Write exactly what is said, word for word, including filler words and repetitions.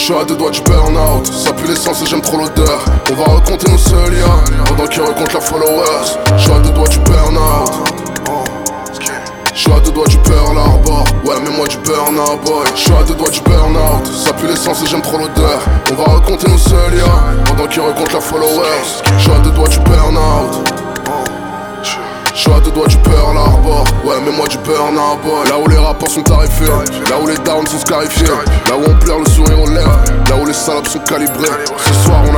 J'suis à deux doigts du burn-out, ça pue l'essence et j'aime trop l'odeur. On va raconter nos seuls liens, pendant qu'ils racontent leurs followers. J'suis à deux doigts du burn-out. J'suis à deux doigts du Pearl Harbor, ouais mais moi du burn-out boy. J'suis à deux doigts du burn-out, ça pue l'essence et j'aime trop l'odeur. On va raconter nos seuls liens, pendant qu'ils racontent leurs followers. J'suis à deux doigts du burn-out. J'suis à deux doigts du Pearl Harbor, ouais mais moi du burn-out boy. Là où les rapports sont tarifés, là où les downs sont scarifiés, là où on pleure le sourire aux lèvres, là où les salopes sont calibrées. Ce soir on a